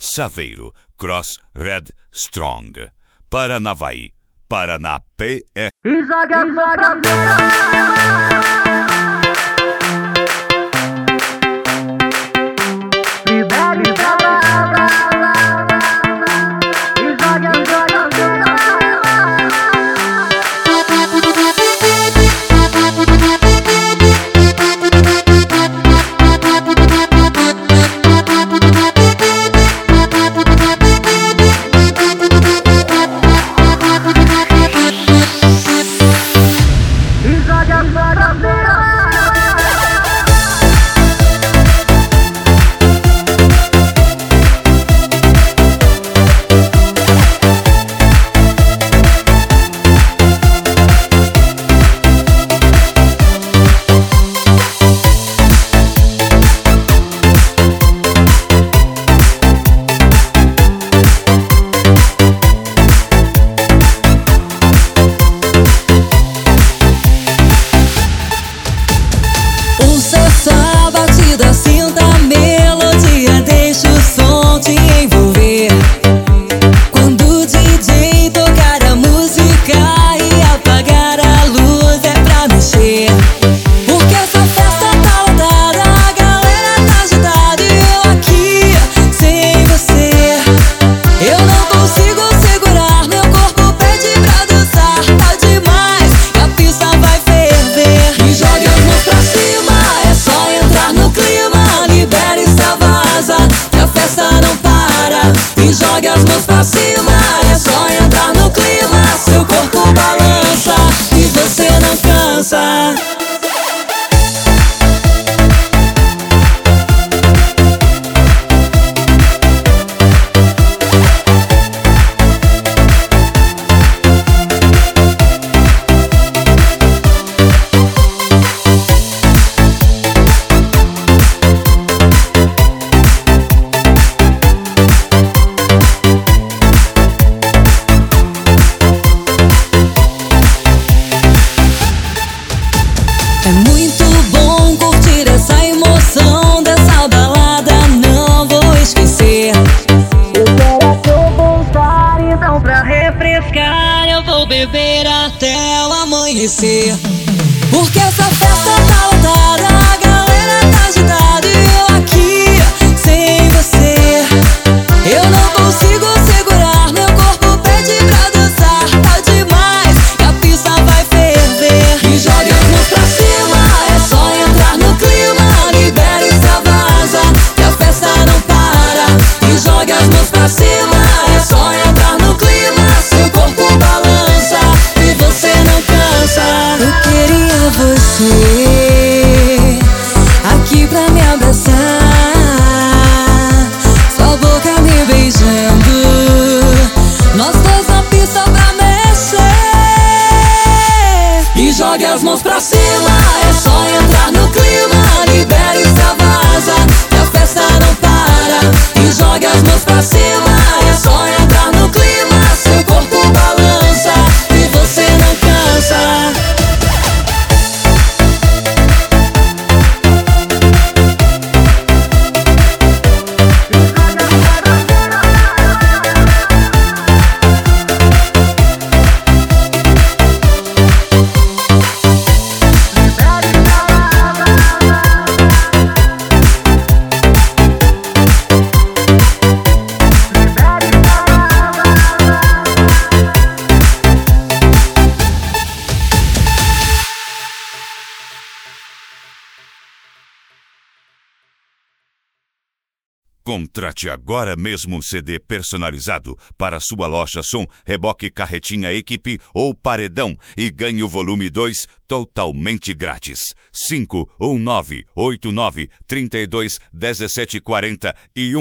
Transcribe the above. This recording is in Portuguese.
Saveiro, Cross, Red, Strong. Paranavaí, Paraná, PE. Sinta a melodia, deixa o som te envolver. Quando o DJ tocar a música e apagar a luz é pra mexer. Porque essa festa tá lotada, a galera tá agitada e eu aqui sem você. Eu não consigo segurar, meu corpo pede pra dançar. Tá demais, a pista vai ferver. Me jogue as mãos pra cima, é só entrar no clima. Libera e extravasa, que a festa não para. E jogue as mãos pra cima, é só entrar no clima. Seu corpo balança e você não cansa. É muito bom curtir essa emoção dessa balada, não vou esquecer. Eu quero que eu vou estar, então pra refrescar eu vou beber até o amanhecer. Porque essa festa tá lotada, a galera tá agitada e eu aqui sem você. Eu não consigo segurar, meu corpo pede pra dançar. Tá demais, e a pista vai ferver. Me jogue as mãos pra cima, é só entrar no clima. Libera e extravasa, que a festa não para. Me jogue as mãos pra cima, é só entrar no clima. Seu corpo balança e você não cansa. Eu queria você aqui pra me abraçar, sua boca me beijando, nós dois na pista pra mexer. E jogue as mãos pra cima, é só entrar no clima. Libera e extravasa, que a festa não para. E jogue as mãos pra cima, é só entrar no clima. Seu corpo balança e você não cansa. Contrate agora mesmo um CD personalizado para sua loja som, reboque, carretinha, equipe ou paredão e ganhe o volume 2 totalmente grátis. 51989321741